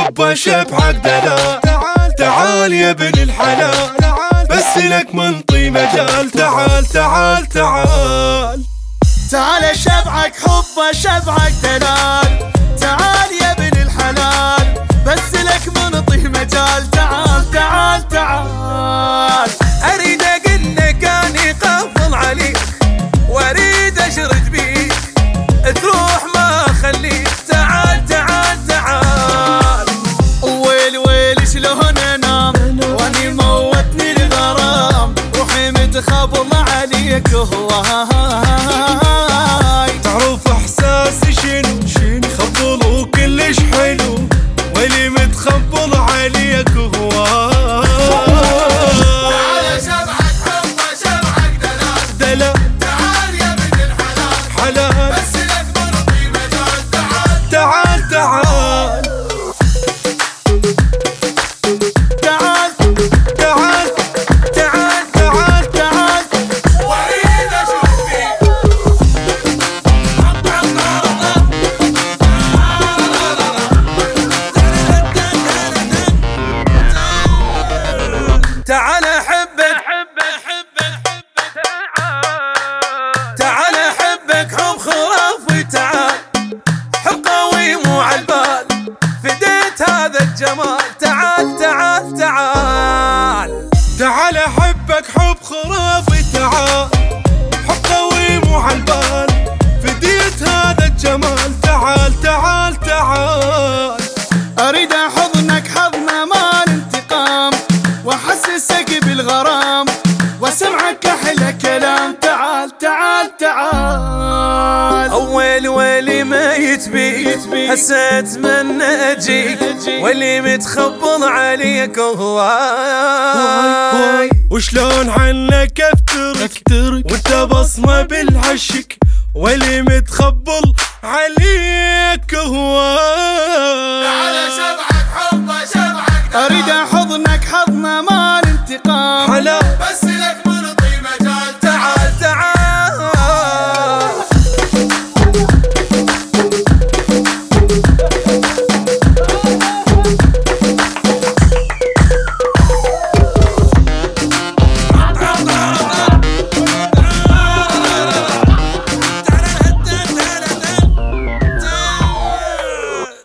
حب شبحك دلال. تعال يا ابن الحلال بس لك منطي مجال. تعال تعال تعال تعال شبعك حب شبعك دلال. تعال يا ابن الحلال بس لك منطي مجال. تعال تعال تعال اريد اقول لك اني قفل عليك واريد اشرد بيك تروح ما اخليك. تعال تعال تعال ويل ويل شلون انام واني موتني الغرام. روحي متخبل عليك هواي. تعرف احساسي شنو خبل وكلش حلو واللي متخبل عليك هواي. تعال شبعك حب شبعك دلال. تعال يا ابن الحلال حلال بس لك منطي مجال. تعال تعال تعال تعال تعال تعال تعال تعال واريد اشوف فيك. تعال احبك تعال احبك حب خرافي. تعال حب قوي مو عالبال فديت هذا الجمال. تعال تعال تعال تعال احبك حب خرافي. تعال حب قوي مو عالبال فديت هذا الجمال. تعال تعال تعال اريد احضنك حضن مال انتقام واحسسك بالغرام واسمعك احلى كلام. تعال تعال تعال اول ولي ما يتبي هسه اتمنى اجيك واللي متخبل عليك هواي. وشلون عنك افترك وانت بصمة بالعشق واللي متخبل عليك هواي.